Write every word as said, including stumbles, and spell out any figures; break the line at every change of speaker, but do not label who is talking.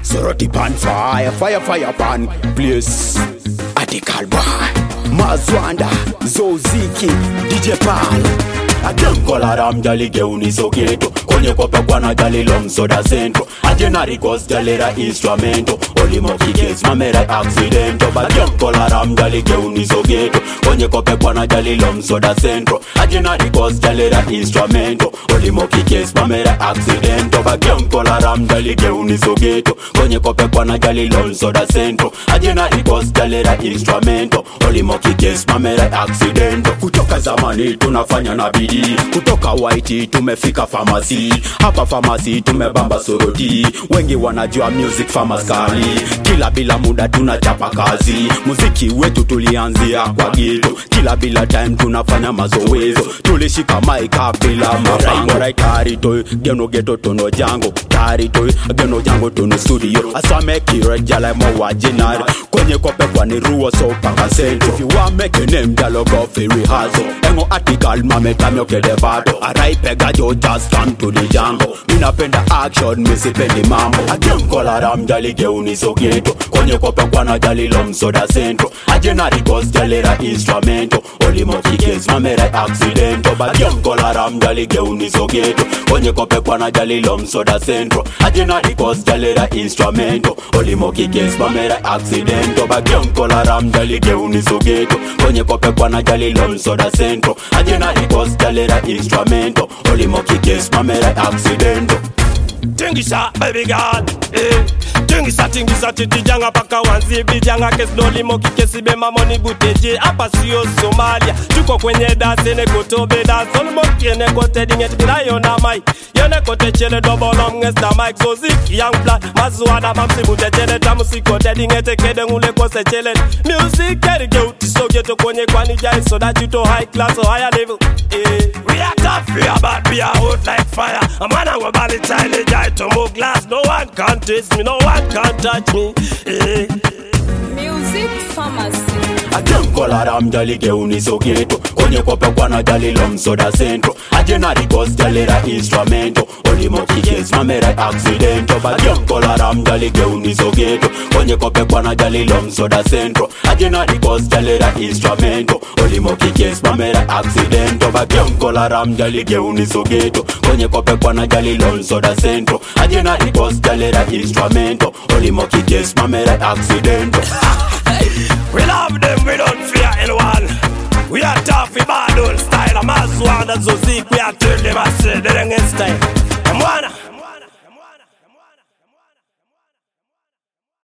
Soroti pan fire, fire, fire pan place. Article boy Mazwanda, Zoziki, D J Pal. Ajankola ram jali geuni soketo. Konye kope kwana jali lom soda centro. Ajena records jalera instrumento. Olimo kikes mamera accidento. Ajankola ram jali geuni soketo. Konye kope kwana jali lom soda centro. Ajena records jalera instrumento. Olimo kikes mamera accidento. Ajankola ram jali geuni soketo. Konye kope kwana jali lom soda centro. Ajena records jalera instrumento. Olimo kikes mamera accidento. Kutoka zamani tunafanya na bidii. Kutoka white tumefika pharmacy. Hapa pharmacy tumebamba soroti. Wengi wanajua music pharmacy. Kila bila muda tunachapa kazi. Muziki wetu tulianzia kwa ghetto. Kila bila time tunafanya mazoezo. Tulishika mic bila mabango. Right tari toy geno ghetto tono jango. Tari toy geno jango tono studio. Asame kire like mo wajinari. Kwenye kope kwa ni ruo so paka centro. If you want make a name dialogue of a rehearsal. Engo article mame tamyo kede bado. Arai pega jo just come to the jango. Minapenda action misipendi mambo. Ajankola ram jali geuni so ghetto. Kwenye kope kwa na jali lom soda centro. Ajena records jalera instrumento. Olimo kikes mamera accidento. Ajankola ram jali geuni so ghetto. Kwenye kope kwa na jali lom soda centro. Ajena records jalera instrumento. Olimo kikes mamera accidento. Ajankola ram jali geuni so ghetto. Kwenye kope kwa na jali lom soda centro. Ajena records jalera instrumento. Olimo kikes mamera accidento.
Tingisa baby girl, eh. Tingisa tingisa titi janga paka wanzi bijanga kes doli moki kesi be mamoni buteje hapa sio Somalia. Tuko kwenye dance ne kotobe dance on moki ne kote dinget bilayo na mai. Yene kote chele double on ngesta mic so zik young fly mazwada mamsi bute chele tamusi kote dinget kede ngule kose chele. Music carry go to so get to kwenye kwani jai so that you to high class or higher level. Eh. We are tough, we are bad, we are hot like fire. A man I will bally tiny jai to move glass. No one can taste me, no one can touch me. Eh.
Music pharmacy.
Ajankola ram jali geuni so ghetto. Kwenye kope kwa na jali lom soda centro. Ajena records jalera instrumento. Olimo kikes mamera accidento. Ajankola ram jali geuni so ghetto. Kwenye kope kwa na jali lom soda centro. Ajena records jalera instrumento. Olimo kikes mamera accidento. Ajankola ram jali geuni so ghetto. Kwenye kope kwa na jali lom soda centro. Ajena records jalera instrumento. Olimo kikes mamera accidento.
We love them, we don't fear anyone. We are tough, we bad old style. I'm as one that's so sick, we are turn them, I say, they're in style. I'm one.